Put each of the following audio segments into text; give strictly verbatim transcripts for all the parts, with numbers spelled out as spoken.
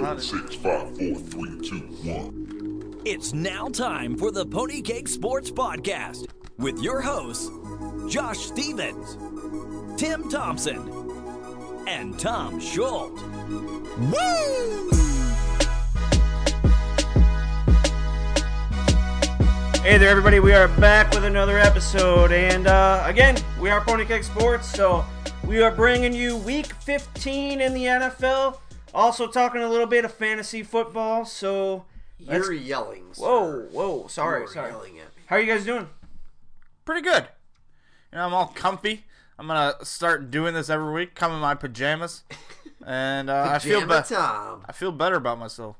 Seven, six, five, four, three, two, one. It's now time for the Pony Cake Sports Podcast with your hosts, Josh Stevens, Tim Thompson, and Tom Schultz. Woo! Hey there, everybody. We are back with another episode. And uh, again, we are Pony Cake Sports, so we are bringing you week fifteen in the N F L. Also talking a little bit of fantasy football, so... You're yelling, sir. Whoa, whoa, sorry, You're sorry. yelling at me. How are you guys doing? Pretty good. You know, I'm all comfy. I'm going to start doing this every week, come in my pajamas. And uh, I feel Pajama better. Tom. I feel better about myself.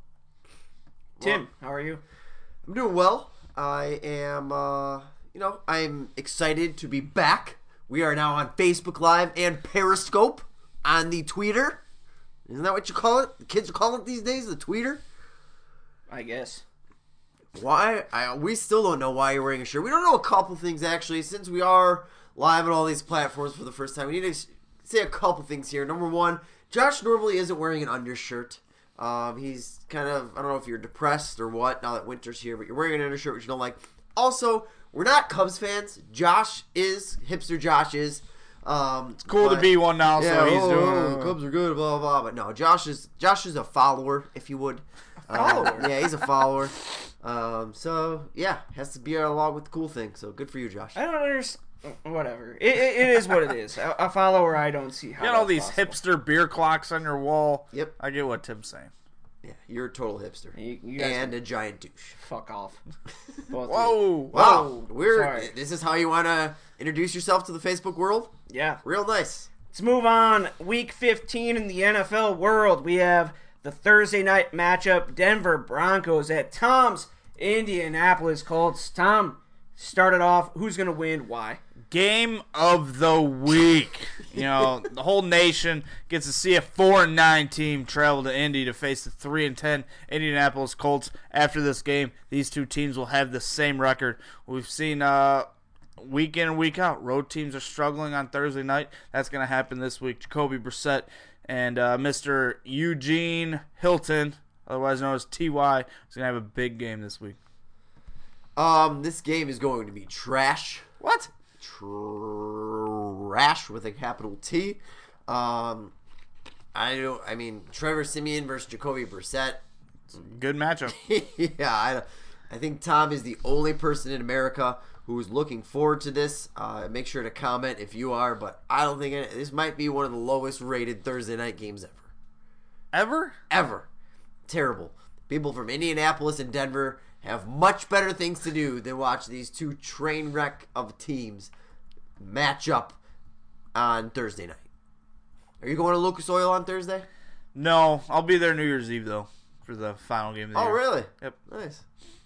Tim, how are you? I'm doing well. I am, uh, you know, I'm excited to be back. We are now on Facebook Live and Periscope on the Tweeter. Isn't that what you call it? The kids call it these days, the Tweeter? I guess. Why? I, we still don't know why you're wearing a shirt. We don't know a couple things, actually. Since we are live on all these platforms for the first time, we need to say a couple things here. Number one, Josh normally isn't wearing an undershirt. Um, he's kind of, I don't know if you're depressed or what, now that winter's here, but you're wearing an undershirt, which you don't like. Also, we're not Cubs fans. Josh is, hipster Josh is. Um, It's cool but, to be one now, yeah, so he's oh, doing... oh, Cubs are good, blah, blah, blah. But no, Josh is, Josh is a follower, if you would. A follower? yeah, he's a follower. Um, so, yeah, has to be along with the cool thing. So, good for you, Josh. I don't understand. Whatever. It, it, it is what it is. A, a follower, I don't see how You got all that's these possible. hipster beer clocks on your wall. Yep. I get what Tim's saying. Yeah, you're a total hipster. You, you guys and can a giant douche. fuck off. Both of you. Whoa. Wow, Whoa, we're sorry. this is how you want to introduce yourself to the Facebook world? Yeah. Real nice. Let's move on. Week fifteen in the N F L world. We have the Thursday night matchup, Denver Broncos at Tom's Indianapolis Colts. Tom, started off. Who's going to win? Why? Game of the week. You know, the whole nation gets to see a four and nine team travel to Indy to face the three and ten Indianapolis Colts. After this game, these two teams will have the same record. We've seen uh, week in and week out, road teams are struggling on Thursday night. That's going to happen this week. Jacoby Brissett and uh, Mister Eugene Hilton, otherwise known as T Y, is going to have a big game this week. Um, this game is going to be trash. What? Trash with a capital T. Um, I don't. I mean, Trevor Siemian versus Jacoby Brissett. Good matchup. yeah, I, I think Tom is the only person in America who is looking forward to this. Uh, make sure to comment if you are, but I don't think it, this might be one of the lowest rated Thursday night games ever. Ever? Ever. Terrible. People from Indianapolis and Denver have much better things to do than watch these two train wreck of teams match up on Thursday night. Are you going to Lucas Oil on Thursday? No, I'll be there New Year's Eve, though, for the final game of the Oh, year. really? Yep. Nice.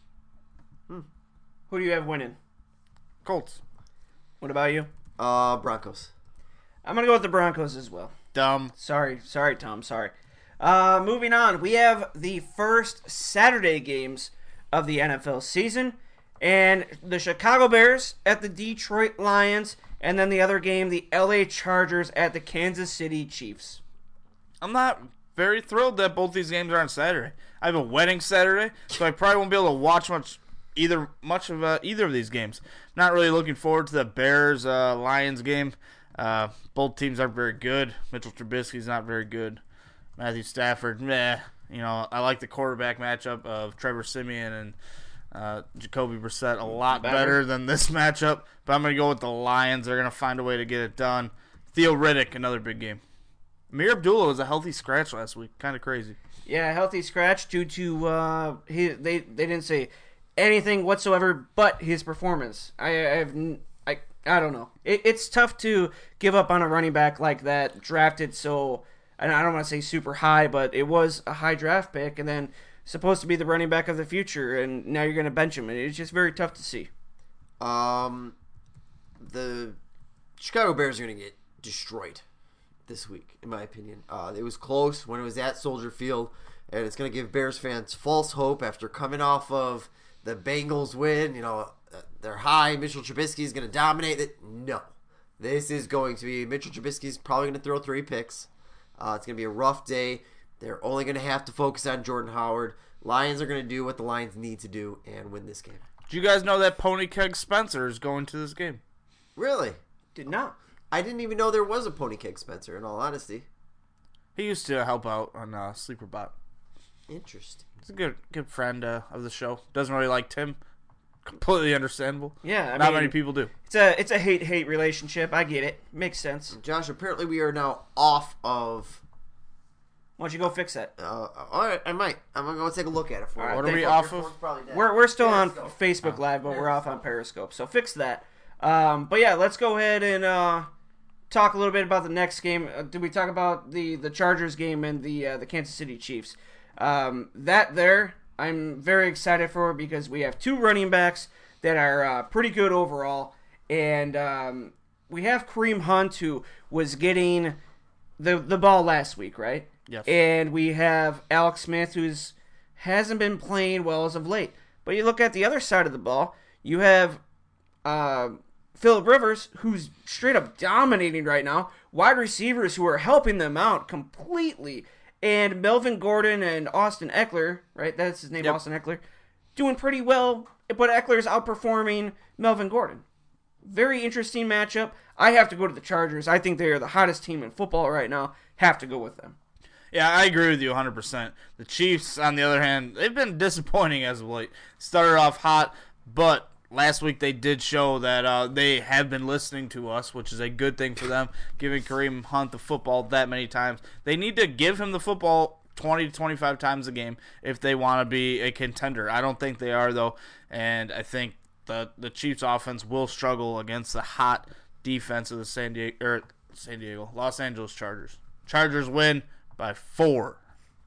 Who do you have winning? Colts. What about you? Uh, Broncos. I'm going to go with the Broncos as well. Dumb. Sorry. Sorry, Tom. Sorry. Uh, moving on. We have the first Saturday games of the N F L season. And the Chicago Bears at the Detroit Lions. And then the other game, the L A Chargers at the Kansas City Chiefs. I'm not very thrilled that both these games are on Saturday. I have a wedding Saturday, so I probably won't be able to watch much either much of uh, either of these games. Not really looking forward to the Bears uh, Lions game. Uh, both teams aren't very good. Mitchell Trubisky's not very good. Matthew Stafford, meh. You know, I like the quarterback matchup of Trevor Siemian and uh, Jacoby Brissett a lot Better. better than this matchup. But I'm going to go with the Lions. They're going to find a way to get it done. Theo Riddick, another big game. Amir Abdullah was a healthy scratch last week. Kind of crazy. Yeah, healthy scratch due to uh, he. They they didn't say anything whatsoever but his performance. I, I have n- I I don't know. It, it's tough to give up on a running back like that drafted so. And I don't want to say super high, but it was a high draft pick, and then supposed to be the running back of the future, and now you're going to bench him. And it's just very tough to see. Um, the Chicago Bears are going to get destroyed this week, in my opinion. Uh, it was close when it was at Soldier Field, and it's going to give Bears fans false hope after coming off of the Bengals win. You know, they're high. Mitchell Trubisky is going to dominate it. No. This is going to be, Mitchell Trubisky is probably going to throw three picks. Uh, it's going to be a rough day. They're only going to have to focus on Jordan Howard. Lions are going to do what the Lions need to do and win this game. Do you guys know that Pony Keg Spencer is going to this game? Really? Did not. I didn't even know there was a Pony Cake Spencer, in all honesty. He used to help out on uh, Sleeper Bot. Interesting. He's a good good friend uh, of the show. Doesn't really like Tim. Completely understandable. Yeah, I Not mean, many people do. It's a it's a hate hate relationship. I get it. Makes sense. Josh, apparently we are now off of... Why don't you go fix that? Uh, all right, I might. I'm going to go take a look at it for All you. right, What are thank we you. off Your of? phone's probably dead. We're we're still on Periscope. Facebook Live, but we're off on Periscope. So fix that. Um, but yeah, let's go ahead and uh, talk a little bit about the next game. Uh, did we talk about the, the Chargers game and the uh, the Kansas City Chiefs? Um, that there, I'm very excited for because we have two running backs that are uh, pretty good overall, and um, we have Kareem Hunt, who was getting the the ball last week, right? Yes. And we have Alex Smith, who's hasn't been playing well as of late. But you look at the other side of the ball, you have uh, Phillip Rivers, who's straight up dominating right now. Wide receivers who are helping them out completely. And Melvin Gordon and Austin Eckler, right? That's his name, Yep. Austin Eckler, doing pretty well. But Eckler's outperforming Melvin Gordon. Very interesting matchup. I have to go to the Chargers. I think they are the hottest team in football right now. Have to go with them. Yeah, I agree with you one hundred percent. The Chiefs, on the other hand, they've been disappointing as of late. Started off hot, but last week they did show that uh, they have been listening to us, which is a good thing for them, giving Kareem Hunt the football that many times. They need to give him the football twenty to twenty-five times a game if they want to be a contender. I don't think they are, though, and I think the, the Chiefs offense will struggle against the hot defense of the San Diego, or San Diego, Los Angeles Chargers. Chargers win by four.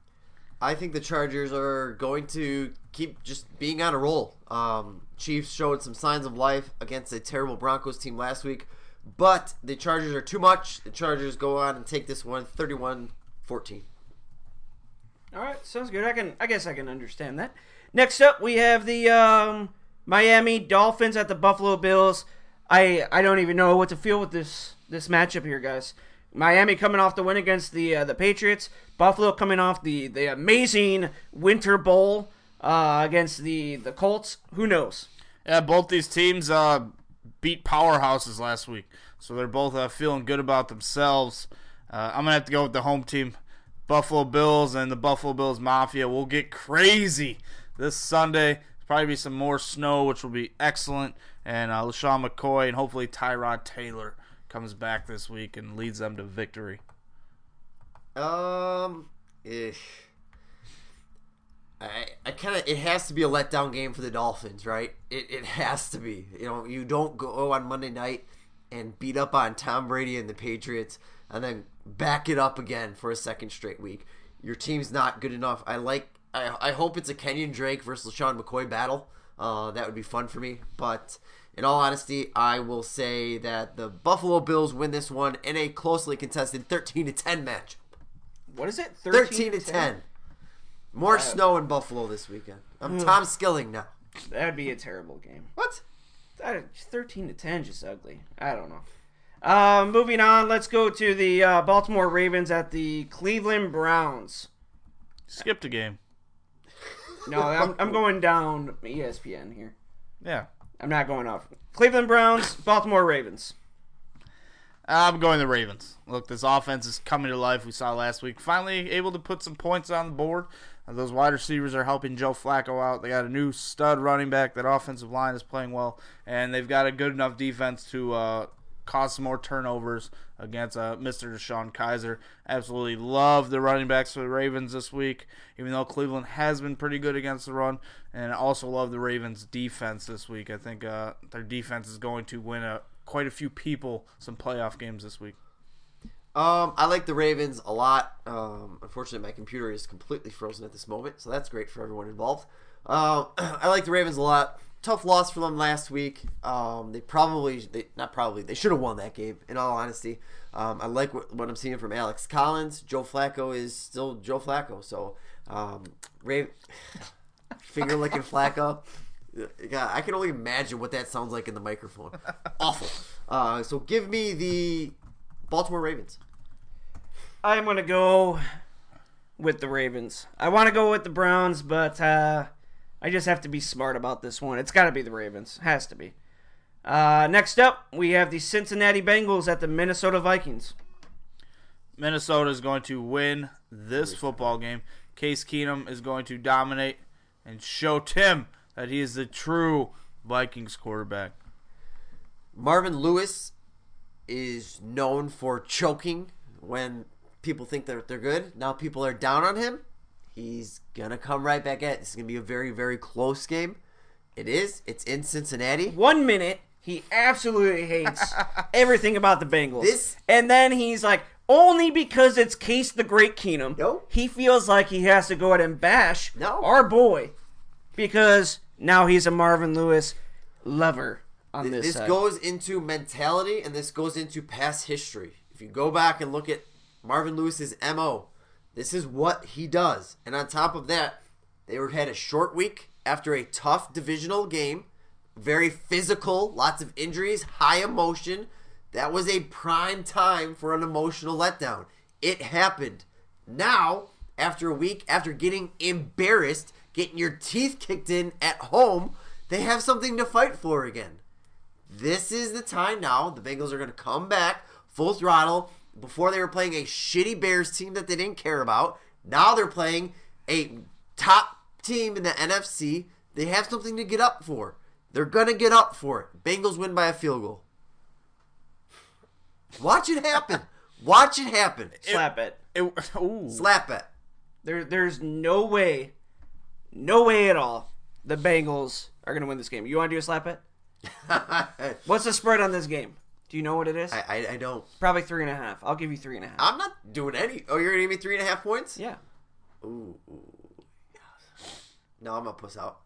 I think the Chargers are going to keep just being on a roll. Um, Chiefs showed some signs of life against a terrible Broncos team last week, but the Chargers are too much. The Chargers go on and take this one thirty-one fourteen. All right, sounds good. I can, I guess I can understand that. Next up, we have the um, Miami Dolphins at the Buffalo Bills. I, I don't even know what to feel with this this matchup here, guys. Miami coming off the win against the uh, the Patriots. Buffalo coming off the, the amazing Winter Bowl uh, against the, the Colts. Who knows? Yeah, both these teams uh, beat powerhouses last week, so they're both uh, feeling good about themselves. Uh, I'm going to have to go with the home team, Buffalo Bills, and the Buffalo Bills Mafia will get crazy this Sunday. There'll probably be some more snow, which will be excellent, and uh, LaShawn McCoy and hopefully Tyrod Taylor comes back this week and leads them to victory. Um, eh. I I kind of it has to be a letdown game for the Dolphins, right? It it has to be. You know, you don't go on Monday night and beat up on Tom Brady and the Patriots, and then back it up again for a second straight week. Your team's not good enough. I like. I I hope it's a Kenyon Drake versus LaShawn McCoy battle. Uh, that would be fun for me. But in all honesty, I will say that the Buffalo Bills win this one in a closely contested thirteen to ten match. What is it? thirteen to ten. More Wow. snow in Buffalo this weekend. I'm Tom Skilling now. That would be a terrible game. What? That, thirteen to ten, just ugly. I don't know. Um, moving on, let's go to the uh, Baltimore Ravens at the Cleveland Browns. Skipped a game. No, I'm, I'm going down E S P N here. Yeah. I'm not going off. Cleveland Browns, Baltimore Ravens. I'm going the Ravens. Look, this offense is coming to life. We saw last week. Finally able to put some points on the board. Uh, those wide receivers are helping Joe Flacco out. They got a new stud running back. That offensive line is playing well. And they've got a good enough defense to uh, cause some more turnovers against uh, Mister DeShone Kizer. Absolutely love the running backs for the Ravens this week, even though Cleveland has been pretty good against the run. And I also love the Ravens' defense this week. I think uh, their defense is going to win a, quite a few people some playoff games this week. Um, I like the Ravens a lot. Um, unfortunately, my computer is completely frozen at this moment, so that's great for everyone involved. Uh, I like the Ravens a lot. Tough loss for them last week. Um, they probably, they, not probably, they should have won that game, in all honesty. Um, I like what, what I'm seeing from Alex Collins. Joe Flacco is still Joe Flacco, so um, Rav- finger-licking Flacco. God, I can only imagine what that sounds like in the microphone. Awful. Uh, so give me the Baltimore Ravens. I'm going to go with the Ravens. I want to go with the Browns, but uh, I just have to be smart about this one. It's got to be the Ravens. Has to be. Uh, next up, we have the Cincinnati Bengals at the Minnesota Vikings. Minnesota is going to win this football game. Case Keenum is going to dominate and show Tim that he is the true Vikings quarterback. Marvin Lewis is known for choking when people think that they're good. Now people are down on him. He's going to come right back at it. It's going to be a very, very close game. It is. It's in Cincinnati. One minute, he absolutely hates everything about the Bengals. This- and then he's like, only because it's Case the Great Keenum, No. he feels like he has to go ahead and bash No. our boy because now he's a Marvin Lewis lover on this This side. goes into mentality, and this goes into past history. If you go back and look at Marvin Lewis's M O, this is what he does. And on top of that, they were had a short week after a tough divisional game, very physical, lots of injuries, high emotion. That was a prime time for an emotional letdown. It happened. Now, after a week, after getting embarrassed, getting your teeth kicked in at home, they have something to fight for again. This is the time now. The Bengals are going to come back full throttle. Before they were playing a shitty Bears team that they didn't care about. Now they're playing a top team in the N F C. They have something to get up for. They're going to get up for it. Bengals win by a field goal. Watch it happen. Watch it happen. Slap it. It, ooh. Slap it. There, there's no way, no way at all the Bengals are going to win this game. You want to do a slap it? What's the spread on this game? Do you know what it is? I, I I don't. Probably three and a half. I'll give you three and a half. I'm not doing any. Oh, you're gonna give me three and a half points? Yeah. Ooh. ooh. No, I'm gonna puss out.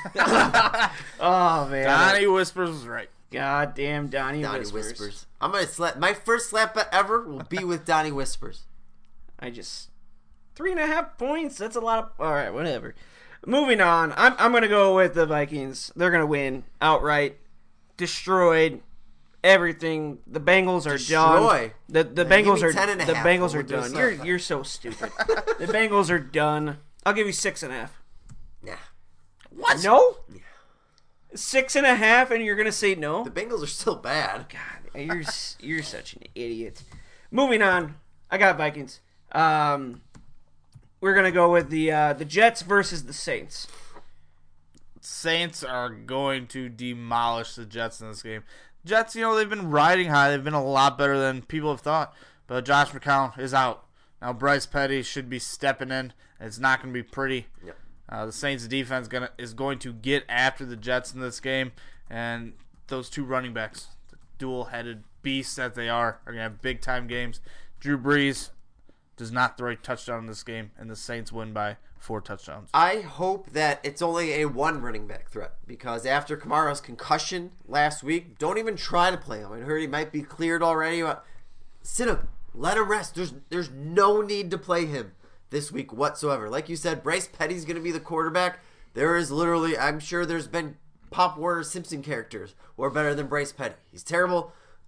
Oh man. Donnie Whispers was right. Goddamn Donnie, Donnie Whispers. Whispers. I'm gonna slap. My first slap bet ever will be with Donnie Whispers. I just three and a half points. That's a lot of. All right, whatever. Moving on. I'm I'm gonna go with the Vikings. They're gonna win outright, destroyed. Everything. The Bengals are Destroy. done. The the Man, give Bengals me are ten and a the half Bengals when are we do a done. slap You're bet. you're so stupid. The Bengals are done. I'll give you six and a half. Nah. What? No. Six and a half, and you're gonna say no? The Bengals are still bad. God, you're s- you're such an idiot. Moving on, I got Vikings. Um, we're gonna go with the uh, the Jets versus the Saints. Saints are going to demolish the Jets in this game. Jets, you know, they've been riding high. They've been a lot better than people have thought. But Josh McCown is out. Now Bryce Petty should be stepping in. It's not going to be pretty. Yep. Uh, the Saints defense gonna, is going to get after the Jets in this game. And those two running backs, the dual-headed beasts that they are, are going to have big-time games. Drew Brees does not throw a touchdown in this game, and the Saints win by four touchdowns. I hope that it's only a one running back threat because after Kamara's concussion last week, don't even try to play him. I heard he might be cleared already. But sit him. Let him rest. There's there's no need to play him this week whatsoever. Like you said, Bryce Petty's going to be the quarterback. There is literally, I'm sure there's been Pop Warner Simpson characters who are better than Bryce Petty. He's terrible.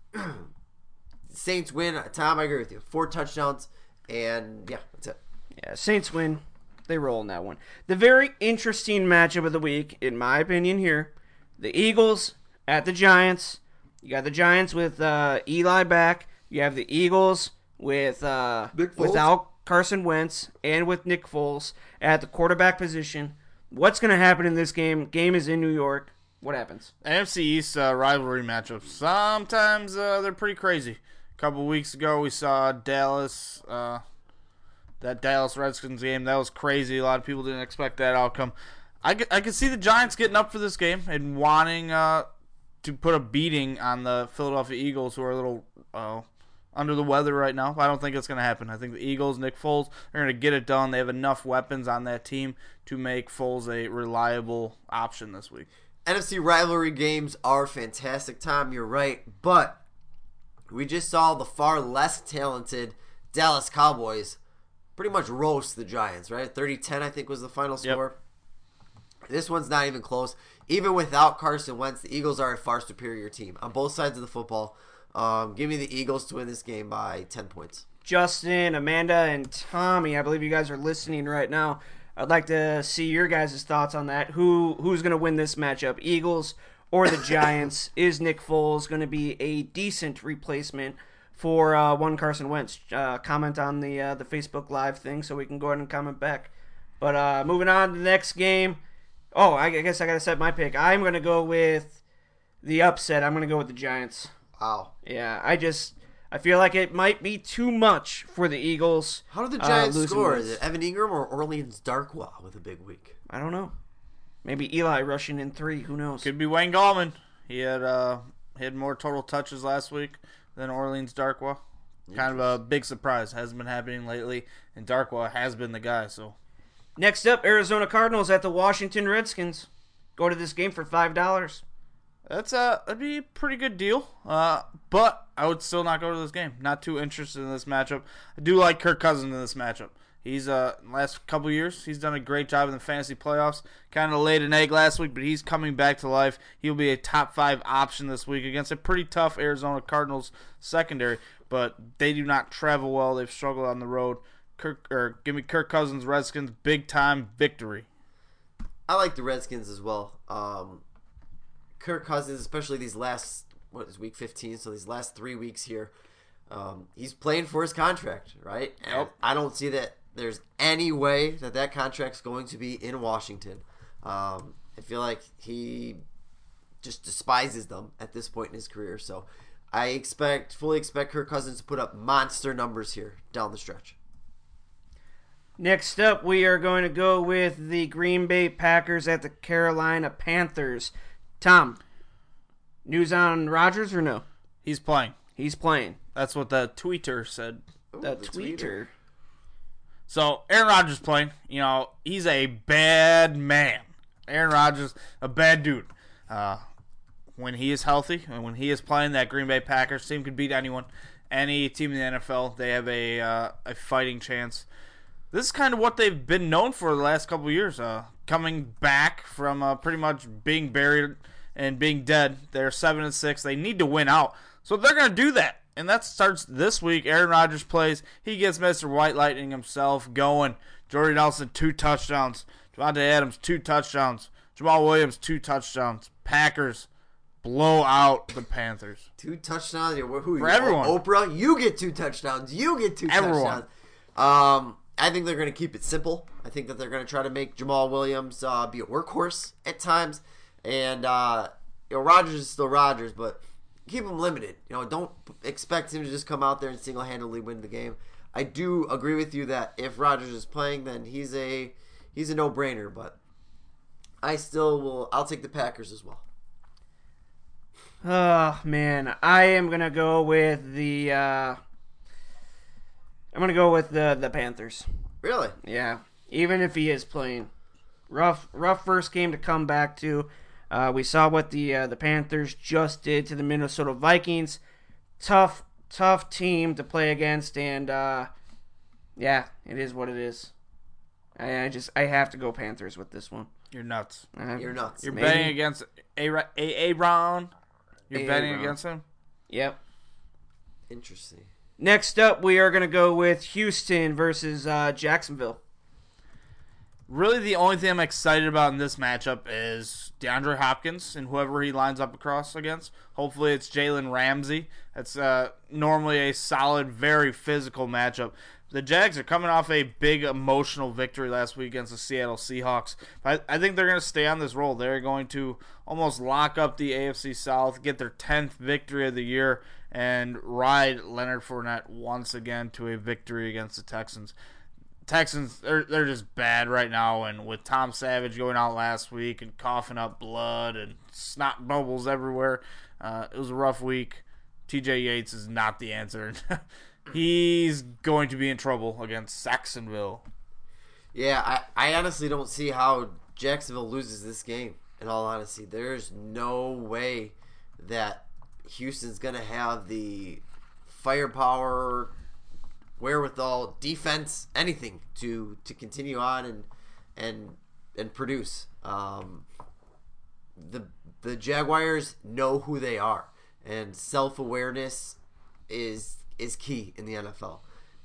Saints win. Tom, I agree with you. Four touchdowns. And yeah, that's it. Yeah, Saints win. They roll in that one. The very interesting matchup of the week, in my opinion here, the Eagles at the Giants. You got the Giants with uh, Eli back. You have the Eagles with uh, Nick Foles. without Carson Wentz and with Nick Foles at the quarterback position. What's going to happen in this game? Game is in New York. What happens? N F C East uh, rivalry matchups. Sometimes uh, they're pretty crazy. A couple weeks ago, we saw Dallas, uh, that Dallas Redskins game. That was crazy. A lot of people didn't expect that outcome. I could, I could see the Giants getting up for this game and wanting uh, to put a beating on the Philadelphia Eagles, who are a little uh, under the weather right now. I don't think it's going to happen. I think the Eagles, Nick Foles, are going to get it done. They have enough weapons on that team to make Foles a reliable option this week. N F C rivalry games are fantastic, Tom. You're right. But we just saw the far less talented Dallas Cowboys pretty much roast the Giants, right? thirty ten, I think, was the final score. Yep. This one's not even close. Even without Carson Wentz, the Eagles are a far superior team on both sides of the football. Um, give me the Eagles to win this game by ten points. Justin, Amanda, and Tommy, I believe you guys are listening right now. I'd like to see your guys' thoughts on that. Who Who's going to win this matchup, Eagles or the Giants? Is Nick Foles going to be a decent replacement for uh, one Carson Wentz? Uh, comment on the uh, the Facebook Live thing so we can go ahead and comment back. But uh, moving on to the next game. Oh, I guess I got to set my pick. I'm going to go with the upset. I'm going to go with the Giants. Wow. Yeah, I just I feel like it might be too much for the Eagles. How did the uh, Giants losing score? this. Is it Evan Ingram or Orleans Darkwa with a big week? I don't know. Maybe Eli rushing in three. Who knows? Could be Wayne Gallman. He had uh, he had more total touches last week than Orleans Darkwa. Kind of a big surprise. Hasn't been happening lately, and Darkwa has been the guy. So Next up, Arizona Cardinals at the Washington Redskins. Go to this game for five dollars. that's a that'd be a pretty good deal. Uh, but I would still not go to this game. Not too interested in this matchup. I do like Kirk Cousins in this matchup. He's uh last couple years he's done a great job in the fantasy playoffs. Kind of laid an egg last week, but he's coming back to life. He'll be a top five option this week against a pretty tough Arizona Cardinals secondary. But they do not travel well. They've struggled on the road. Kirk or give me Kirk Cousins, Redskins, big time victory. I like the Redskins as well. Um, Kirk Cousins, especially these last, what is week fifteen, so these last three weeks here, um, he's playing for his contract, right? And Yep. I don't see that there's any way that that contract's going to be in Washington. Um, I feel like he just despises them at this point in his career. So I expect, fully expect Kirk Cousins to put up monster numbers here down the stretch. Next up, we are going to go with the Green Bay Packers at the Carolina Panthers. Tom, news on Rodgers or no? He's playing. He's playing. That's what the tweeter said. Ooh, The, the tweeter. So Aaron Rodgers playing. You know he's a bad man. Aaron Rodgers, a bad dude. Uh, when he is healthy and when he is playing, that Green Bay Packers team could beat anyone, any team in the N F L. They have a uh, a fighting chance. This is kind of what they've been known for the last couple of years. Uh, coming back from uh, pretty much being buried and being dead. They're seven and six. They need to win out, so they're going to do that. And that starts this week. Aaron Rodgers plays. He gets Mister White Lightning himself going. Jordy Nelson, two touchdowns. Devontae Adams, two touchdowns. Jamal Williams, two touchdowns. Packers blow out the Panthers. Two touchdowns. Who are you? For everyone. Oprah, you get two touchdowns. You get two Everyone. touchdowns. Um, I think they're going to keep it simple. I think that they're going to try to make Jamal Williams uh, be a workhorse at times. And, uh, you know, Rodgers is still Rodgers, but keep him limited. You know, don't expect him to just come out there and single-handedly win the game. I do agree with you that if Rodgers is playing, then he's a he's a no-brainer. But I still will. I'll take the Packers as well. Oh, man. I am going to go with the... Uh, I'm going to go with the, the Panthers. Really? Yeah. Even if he is playing. Rough rough first game to come back to. Uh, we saw what the uh, the Panthers just did to the Minnesota Vikings. Tough, tough team to play against, and uh, yeah, it is what it is. I, I just I have to go Panthers with this one. You're nuts. I, You're nuts. You're Maybe. betting against A- A- Aaron. You're A- betting Aaron. against him? Yep. Interesting. Next up, we are going to go with Houston versus uh, Jacksonville. Really, the only thing I'm excited about in this matchup is DeAndre Hopkins and whoever he lines up across against. Hopefully, it's Jalen Ramsey. That's uh, normally a solid, very physical matchup. The Jags are coming off a big emotional victory last week against the Seattle Seahawks. I, I think they're going to stay on this roll. They're going to almost lock up the A F C South, get their tenth victory of the year, and ride Leonard Fournette once again to a victory against the Texans. Texans, they're, they're just bad right now, and with Tom Savage going out last week and coughing up blood and snot bubbles everywhere, uh, it was a rough week. T J Yates is not the answer. He's going to be in trouble against Saxonville. Yeah, I, I honestly don't see how Jacksonville loses this game, in all honesty. There's no way that Houston's going to have the firepower, wherewithal, defense, anything to to continue on and and and produce. Um, the the Jaguars know who they are, and self-awareness is is key in the N F L.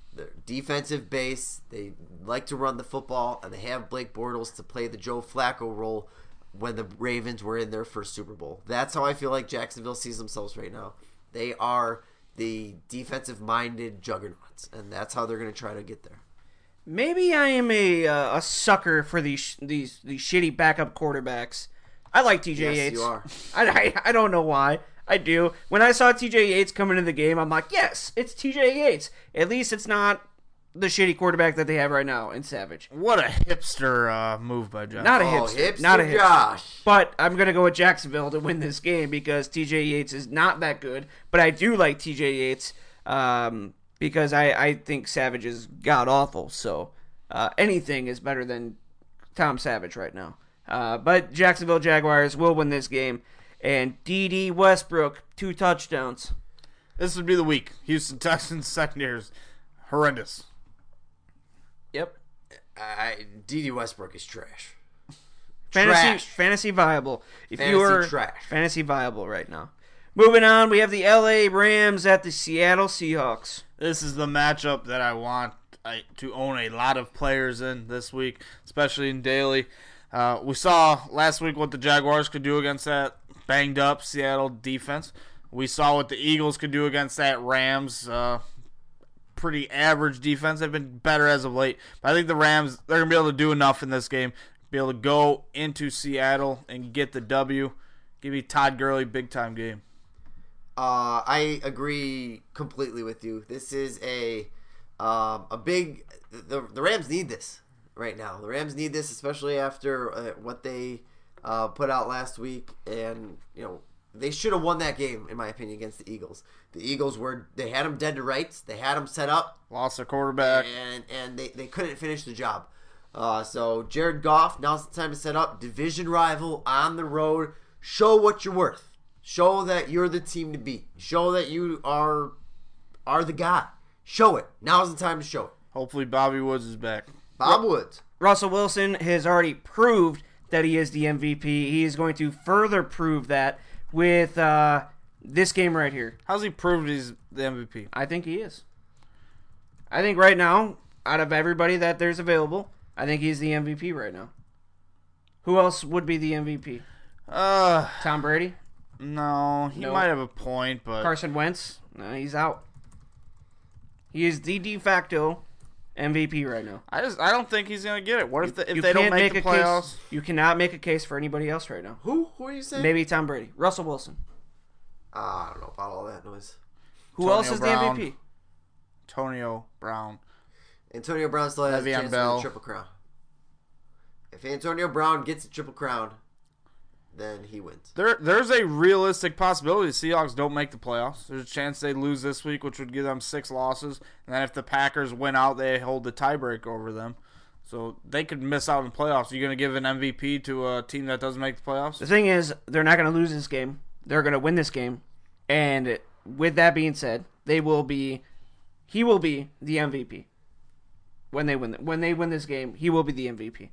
They're defensive base. They like to run the football, and they have Blake Bortles to play the Joe Flacco role when the Ravens were in their first Super Bowl. That's how I feel like Jacksonville sees themselves right now. They are the defensive-minded juggernauts, and that's how they're going to try to get there. Maybe I am a uh, a sucker for these these these shitty backup quarterbacks. I like T J Yes, Yates. you are. I, I I don't know why. I do. When I saw T J Yates come into the game, I'm like, yes, it's T J Yates. At least it's not the shitty quarterback that they have right now in Savage. What a hipster uh, move by Josh. Not a Oh, hipster. hipster Not a hipster. Josh. But I'm going to go with Jacksonville to win this game because T J Yates is not that good. But I do like T J Yates um, because I, I think Savage is god-awful. So uh, anything is better than Tom Savage right now. Uh, but Jacksonville Jaguars will win this game. And D D Westbrook, two touchdowns. This would be the week. Houston Texans secondary is horrendous. Yep. I, D D Westbrook is trash. Fantasy Trash. fantasy viable. If Fantasy you are trash. fantasy viable right now. Moving on, we have the L A Rams at the Seattle Seahawks. This is the matchup that I want I, to own a lot of players in this week, especially in daily. Uh, we saw last week what the Jaguars could do against that banged up Seattle defense. We saw what the Eagles could do against that Rams uh, pretty average defense. They've been better as of late. But I think the Rams, they're going to be able to do enough in this game, be able to go into Seattle and get the W. Give me Todd Gurley, big-time game. Uh, I agree completely with you. This is a um, a big. The the Rams need this right now. The Rams need this, especially after uh, what they uh, put out last week, and you know they should have won that game in my opinion against the Eagles. The Eagles were they had them dead to rights. They had them set up, Lost their quarterback. and and they, they couldn't finish the job. Uh, so Jared Goff, now's the time to set up. Division rival on the road. Show what you're worth. Show that you're the team to beat. Show that you are are the guy. Show it. Now's the time to show it. Hopefully Bobby Woods is back. Bob Woods. Russell Wilson has already proved that he is the M V P. He is going to further prove that with uh, this game right here. How's he proved he's the M V P? I think he is. I think right now, out of everybody that there's available, I think he's the M V P right now. Who else would be the M V P? Uh, Tom Brady? no, he No. might have a point, but Carson Wentz? No, he's out. He is the de facto M V P right now. I just I don't think he's gonna get it. What if the, if You they don't can't make, the a playoffs? case. You cannot make a case for anybody else right now. Who? Who are you saying? Maybe Tom Brady. Russell Wilson. Ah, I don't know about all that noise. Who Antonio else is Brown. the M V P? Antonio Brown. Antonio Brown still has Le'Veon a chance to Bell. win the Triple Crown. If Antonio Brown gets the Triple Crown, then he wins. There, there's a realistic possibility the Seahawks don't make the playoffs. There's a chance they lose this week, which would give them six losses. And then if the Packers win out, they hold the tiebreak over them. So they could miss out on the playoffs. Are you going to give an M V P to a team that doesn't make the playoffs? The thing is, they're not going to lose this game. They're going to win this game. And with that being said, they will be, he will be the M V P. When they win, when they win this game, he will be the M V P.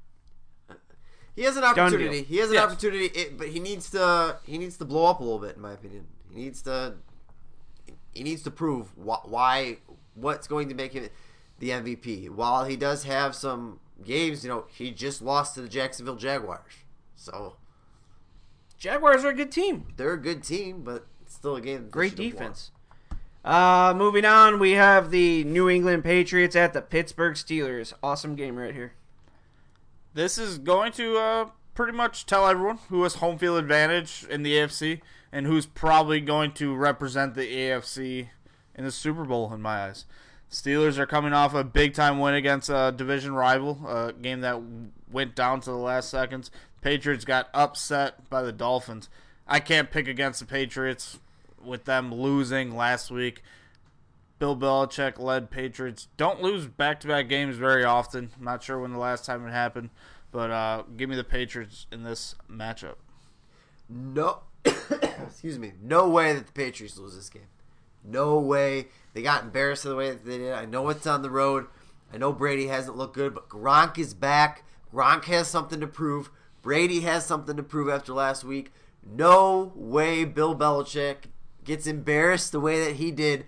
He has an Done opportunity. deal. He has an Yes. opportunity, it, but he needs to. He needs to blow up a little bit, in my opinion. He needs to. He needs to prove wh- why, what's going to make him the M V P. While he does have some games, you know, he just lost to the Jacksonville Jaguars, so Jaguars are a good team. they're a good team, but it's still a game. that they Great should have won. defense. Uh, moving on, we have the New England Patriots at the Pittsburgh Steelers. Awesome game right here. This is going to uh, pretty much tell everyone who has home field advantage in the A F C and who's probably going to represent the A F C in the Super Bowl in my eyes. Steelers are coming off a big-time win against a division rival, a game that went down to the last seconds. Patriots got upset by the Dolphins. I can't pick against the Patriots with them losing last week. Bill Belichick-led Patriots don't lose back-to-back games very often. I'm not sure when the last time it happened, but uh, give me the Patriots in this matchup. No, excuse me. No way that the Patriots lose this game. No way. They got embarrassed the way that they did. I know it's on the road. I know Brady hasn't looked good, but Gronk is back. Gronk has something to prove. Brady has something to prove after last week. No way Bill Belichick gets embarrassed the way that he did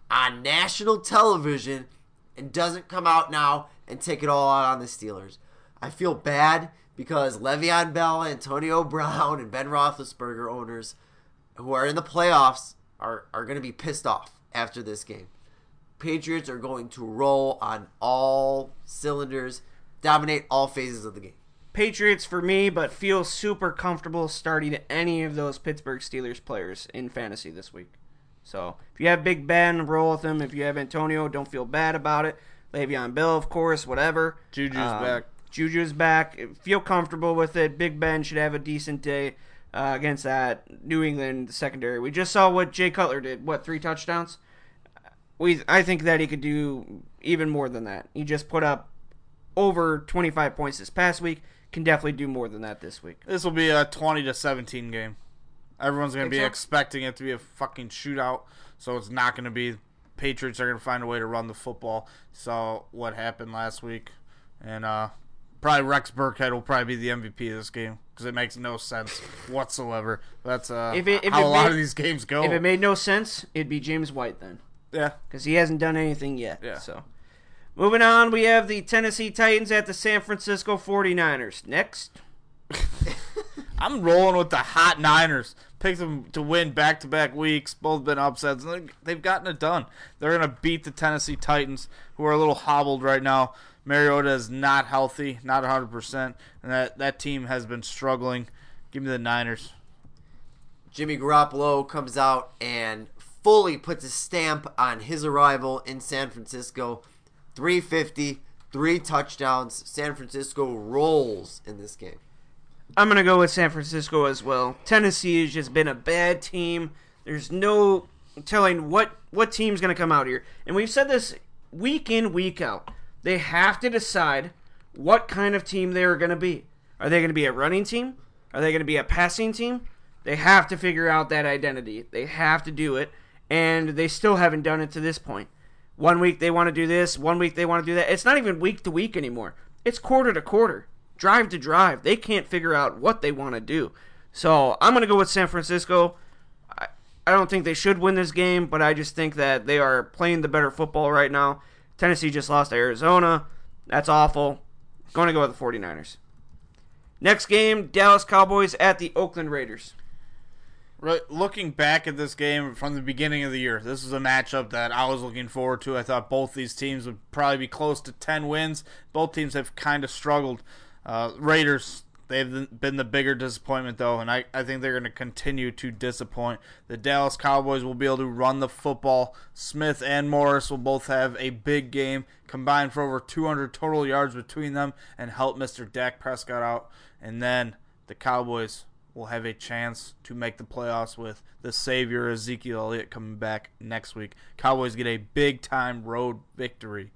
on national television and doesn't come out now and take it all out on the Steelers. I feel bad because Le'Veon Bell, Antonio Brown, and Ben Roethlisberger owners who are in the playoffs are, are going to be pissed off after this game. Patriots are going to roll on all cylinders, dominate all phases of the game. Patriots for me, but feel super comfortable starting any of those Pittsburgh Steelers players in fantasy this week. So if you have Big Ben, roll with him. If you have Antonio, don't feel bad about it. Le'Veon Bell, of course, whatever. Juju's um, back. Juju's back. Feel comfortable with it. Big Ben should have a decent day uh, against that New England secondary. We just saw what Jay Cutler did. What, three touchdowns? We I think that he could do even more than that. He just put up over twenty-five points this past week. Can definitely do more than that this week. This will be a twenty to seventeen game. Everyone's going to be so? expecting it to be a fucking shootout, so it's not going to be. Patriots are going to find a way to run the football. So what happened last week, and uh, probably Rex Burkhead will probably be the M V P of this game because it makes no sense whatsoever. That's uh, If it- if how it a lot made- of these games go. If it made no sense, it'd be James White then, yeah, because he hasn't done anything yet. Yeah. So, moving on, we have the Tennessee Titans at the San Francisco forty-niners. Next. I'm rolling with the hot Niners. Picked them to win back-to-back weeks. Both been upsets. They've gotten it done. They're going to beat the Tennessee Titans, who are a little hobbled right now. Mariota is not healthy, not one hundred percent, and that, that team has been struggling. Give me the Niners. Jimmy Garoppolo comes out and fully puts a stamp on his arrival in San Francisco. three fifty, three touchdowns. San Francisco rolls in this game. I'm going to go with San Francisco as well. Tennessee has just been a bad team. There's no telling what, what team's going to come out here. And we've said this week in, week out. They have to decide what kind of team they are going to be. Are they going to be a running team? Are they going to be a passing team? They have to figure out that identity. They have to do it. And they still haven't done it to this point. One week they want to do this. One week they want to do that. It's not even week to week anymore. It's quarter to quarter. Drive to drive. They can't figure out what they want to do. So I'm going to go with San Francisco. I, I don't think they should win this game, but I just think that they are playing the better football right now. Tennessee just lost to Arizona. That's awful. Going to go with the forty-niners. Next game, Dallas Cowboys at the Oakland Raiders. Right, looking back at this game from the beginning of the year, this is a matchup that I was looking forward to. I thought both these teams would probably be close to ten wins. Both teams have kind of struggled. Uh, Raiders, they've been the bigger disappointment, though, and I, I think they're going to continue to disappoint. The Dallas Cowboys will be able to run the football. Smith and Morris will both have a big game, combined for over two hundred total yards between them, and help Mister Dak Prescott out. And then the Cowboys will have a chance to make the playoffs with the savior Ezekiel Elliott coming back next week. Cowboys get a big-time road victory.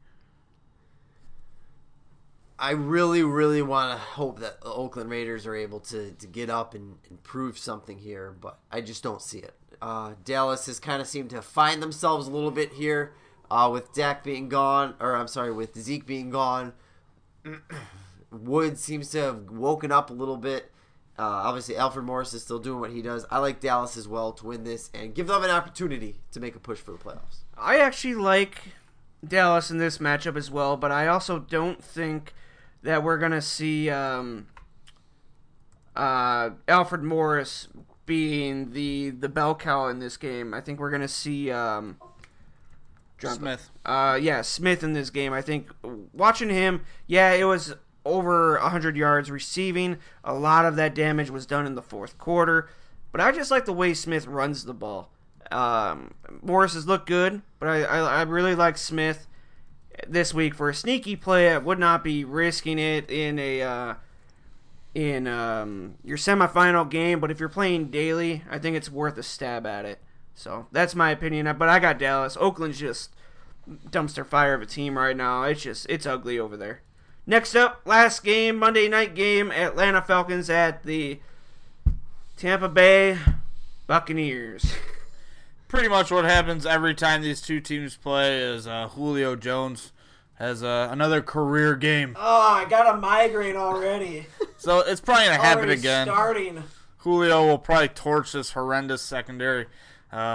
I really, really want to hope that the Oakland Raiders are able to, to get up and, and prove something here, but I just don't see it. Uh, Dallas has kind of seemed to find themselves a little bit here uh, with Dak being gone, or I'm sorry, with Zeke being gone. Woods seems to have woken up a little bit. Uh, obviously, Alfred Morris is still doing what he does. I like Dallas as well to win this and give them an opportunity to make a push for the playoffs. I actually like Dallas in this matchup as well, but I also don't think that we're going to see um, uh, Alfred Morris being the, the bell cow in this game. I think we're going to see um, John, Smith. Uh, yeah, Smith in this game. I think watching him, yeah, it was over one hundred yards receiving. A lot of that damage was done in the fourth quarter. But I just like the way Smith runs the ball. Um, Morris has looked good, but I, I, I really like Smith this week for a sneaky play. I would not be risking it in a uh, in um, your semifinal game, but if you're playing daily, I think it's worth a stab at it. So that's my opinion. But I got Dallas. Oakland's just dumpster fire of a team right now. It's just it's ugly over there. Next up, last game, Monday night game, Atlanta Falcons at the Tampa Bay Buccaneers. Pretty much what happens every time these two teams play is uh, Julio Jones has uh, another career game. Oh, I got a migraine already. So it's probably going to happen Already again. starting. Julio will probably torch this horrendous secondary. Uh,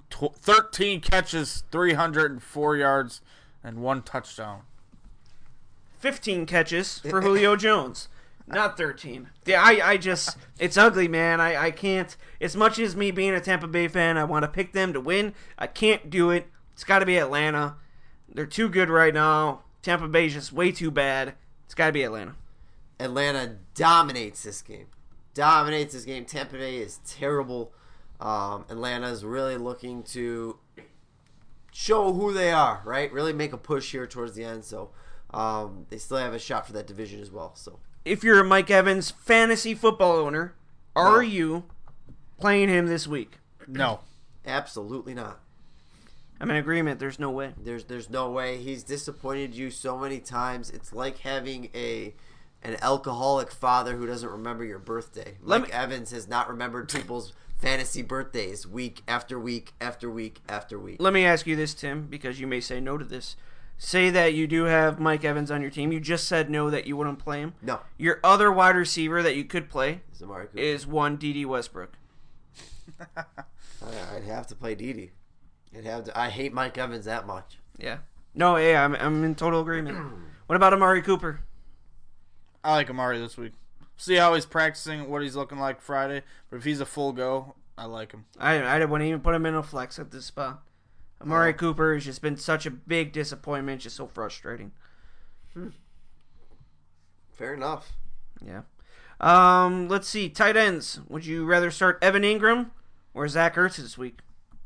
tw- thirteen catches, three hundred four yards, and one touchdown. fifteen catches for Julio Jones. Not thirteen. Yeah, I, I just, it's ugly, man. I, I can't, as much as me being a Tampa Bay fan, I want to pick them to win. I can't do it. It's got to be Atlanta. They're too good right now. Tampa Bay's just way too bad. It's got to be Atlanta. Atlanta dominates this game. Dominates this game. Tampa Bay is terrible. Um, Atlanta is really looking to show who they are, right? Really make a push here towards the end. So um, they still have a shot for that division as well. So if you're a Mike Evans fantasy football owner, are No. you playing him this week? No. absolutely not. I'm in agreement. There's no way. There's there's no way. He's disappointed you so many times. It's like having a an alcoholic father who doesn't remember your birthday. Let Mike me- Evans has not remembered people's fantasy birthdays week after week after week after week. Let me ask you this, Tim, because you may say no to this. Say that you do have Mike Evans on your team. You just said no, that you wouldn't play him. No. Your other wide receiver that you could play It's Amari Cooper. is one D D Westbrook. I- I'd have to play Dede. I'd have to. I hate Mike Evans that much. Yeah. No, yeah, I'm, I'm in total agreement. What about Amari Cooper? I like Amari this week. See how he's practicing, what he's looking like Friday. But if he's a full go, I like him. I I wouldn't even put him in a flex at this spot. Amari Cooper has just been such a big disappointment, just so frustrating. Fair enough. Yeah. Um, let's see. Tight ends. Would you rather start Evan Ingram or Zach Ertz this week?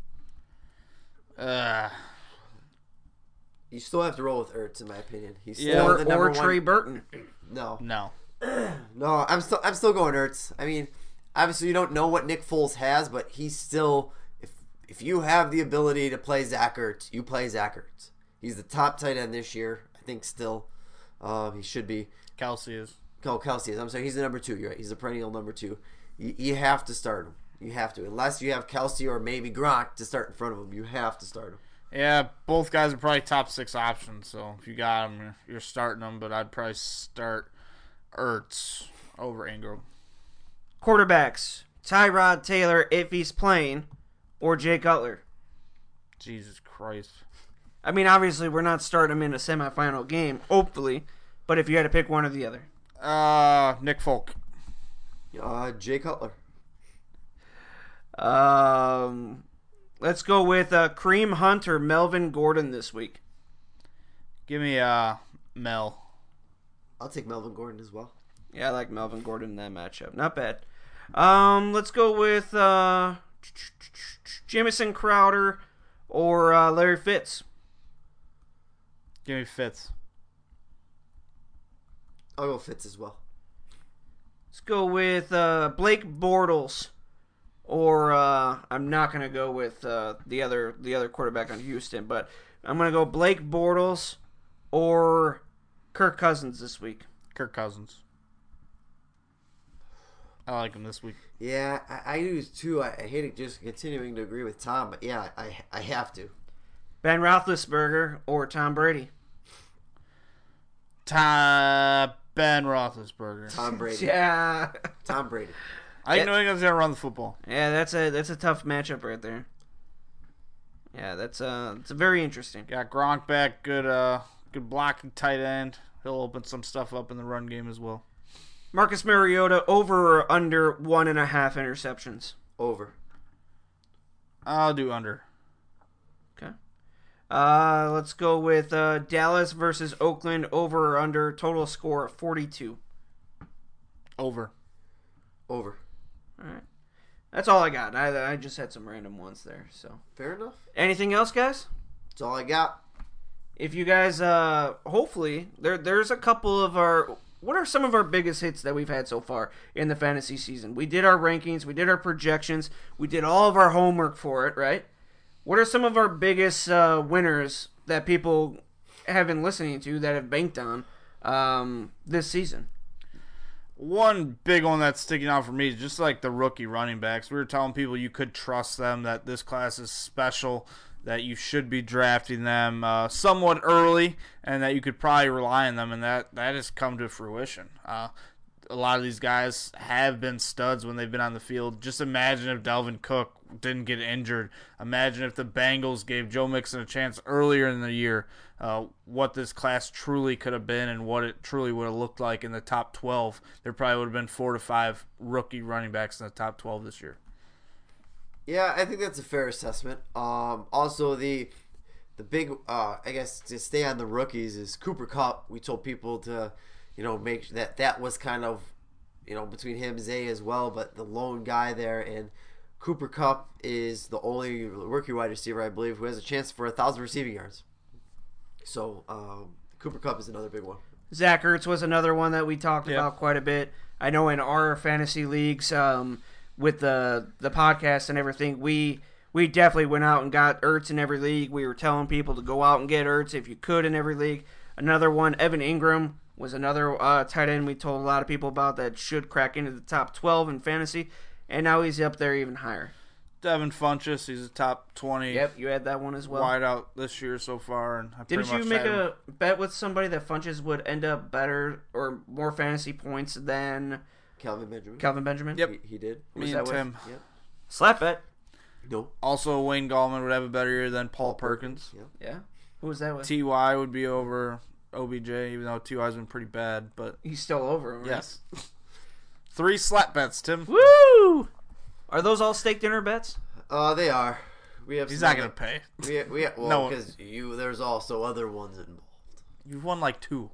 Uh, You still have to roll with Ertz, in my opinion. He's Yeah. still Or, the number or Trey one. Burton? No, no. no. I'm still I'm still going Ertz. I mean, obviously you don't know what Nick Foles has, but he's still. If if you have the ability to play Zach Ertz, you play Zach Ertz. He's the top tight end this year. I think still. Uh, he should be. Kelsey is. Oh, Kelsey is. I'm sorry. He's the number two. You're right. He's the perennial number two. You, you have to start him. You have to. Unless you have Kelsey or maybe Gronk to start in front of him. You have to start him. Yeah, both guys are probably top six options. So if you got them, you're starting them. But I'd probably start Ertz over Ingram. Quarterbacks. Tyrod Taylor, if he's playing, or Jay Cutler. Jesus Christ. I mean, obviously, we're not starting him in a semifinal game, hopefully. But if you had to pick one or the other. Uh, Nick Folk. Uh, Jay Cutler. Um, let's go with uh, Kareem Hunt or Melvin Gordon this week. Give me uh Mel. I'll take Melvin Gordon as well. Yeah, I like Melvin Gordon in that matchup. Not bad. Um, let's go with uh, Jamison Crowder or uh, Larry Fitz. Give me Fitz. I'll go Fitz as well. Let's go with uh, Blake Bortles, or uh, I'm not gonna go with uh, the other the other quarterback on Houston, but I'm gonna go Blake Bortles or Kirk Cousins this week. Kirk Cousins. I like him this week. Yeah, I, I do too. I, I hate it just continuing to agree with Tom, but yeah, I I have to. Ben Roethlisberger or Tom Brady. Ta- Ben Roethlisberger. Tom Brady. Yeah, Tom Brady. I think Yeah. New England's gonna run the football. yeah, that's a that's a tough matchup right there. Yeah, that's uh, it's very interesting. Got Gronk back, good uh, good blocking tight end. He'll open some stuff up in the run game as well. Marcus Mariota over or under one and a half interceptions. Over. I'll do under. Okay. Uh, let's go with uh, Dallas versus Oakland over or under total score of forty-two. Over. Over. All right. That's all I got. I I just had some random ones there. So, Fair enough. anything else, guys? That's all I got. If you guys, uh, hopefully there there's a couple of our. What are some of our biggest hits that we've had so far in the fantasy season? We did our rankings, we did our projections, we did all of our homework for it, right? What are some of our biggest uh, winners that people have been listening to that have banked on um, this season? One big one that's sticking out for me is just like the rookie running backs. We were telling people you could trust them, that this class is special, that you should be drafting them uh, somewhat early, and that you could probably rely on them, and that, that has come to fruition. Uh, a lot of these guys have been studs when they've been on the field. Just imagine if Dalvin Cook didn't get injured. Imagine if the Bengals gave Joe Mixon a chance earlier in the year, uh, what this class truly could have been and what it truly would have looked like in the top twelve. There probably would have been four to five rookie running backs in the top twelve this year. Yeah, I think that's a fair assessment. Um, also, the the big, uh, I guess, to stay on the rookies is Cooper Kupp. We told people to, you know, make that that was kind of, you know, between him and Zay as well, but the lone guy there. And Cooper Kupp is the only rookie wide receiver, I believe, who has a chance for a thousand receiving yards. So um, Cooper Kupp is another big one. Zach Ertz was another one that we talked Yep. about quite a bit. I know in our fantasy leagues, um, with the the podcast and everything, we we definitely went out and got Ertz in every league. We were telling people to go out and get Ertz if you could in every league. Another one, Evan Ingram, was another uh, tight end we told a lot of people about that should crack into the top twelve in fantasy, and now he's up there even higher. Devin Funchess, he's a top twenty Yep, you had that one as well. wideout this year so far. And I Didn't pretty you much make had him. a bet with somebody that Funches would end up better or more fantasy points than Calvin Benjamin. Calvin Benjamin? Yep. He, he did. was Me that and with? Tim. Yep. Slap bet. No. Also, Wayne Gallman would have a better year than Paul Perkins. Yep. Yeah. Who was that with? T Y would be over O B J, even though T Y's been pretty bad. But He's still over him, right? yes. Three slap bets, Tim. Woo! Are those all steak dinner bets? Uh, they are. We have. He's some not going other- to pay. We we well No. because you there's also other ones involved. You've won like two.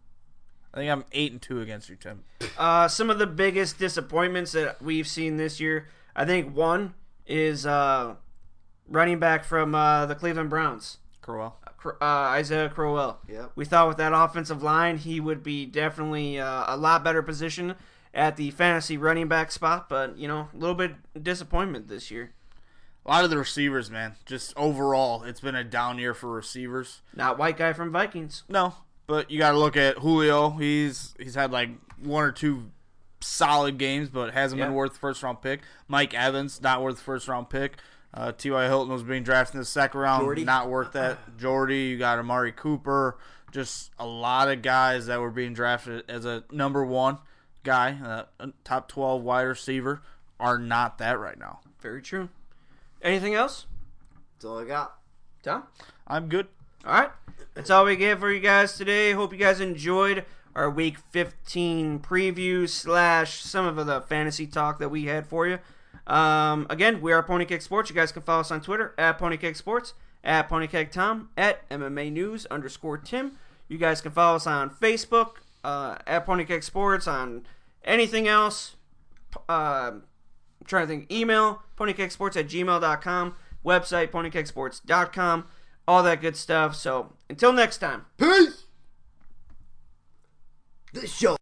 I think I'm eight and two against you, Tim. Uh, some of the biggest disappointments that we've seen this year, I think one is uh, running back from uh, the Cleveland Browns, Crowell. uh, Isaiah Crowell. Yep. We thought with that offensive line, he would be definitely uh, a lot better position at the fantasy running back spot, but, you know, a little bit disappointment this year. A lot of the receivers, man. Just overall, it's been a down year for receivers. Not white guy from Vikings. No, but you got to look at Julio. He's he's had like one or two solid games, but hasn't Yeah. been worth the first round pick. Mike Evans, not worth the first round pick. Uh, T Y. Hilton was being drafted in the second round, Jordy. not worth that. Jordy, you got Amari Cooper. Just a lot of guys that were being drafted as a number one guy, uh, a top twelve wide receiver, are not that right now. Very true. Anything else? That's all I got. Tom? I'm good. All right. That's all we get for you guys today. Hope you guys enjoyed our week fifteen preview slash some of the fantasy talk that we had for you. Um, again, we are Pony Kick Sports. You guys can follow us on Twitter at Pony Kick Sports, at Pony Kick Tom, at M M A News underscore Tim. You guys can follow us on Facebook, uh, at Pony Kick Sports, on anything else. Uh, I'm trying to think. Email, ponykicksports at gmail dot com. Website, ponykicksports dot com. All that good stuff. So, until next time. Peace. This show.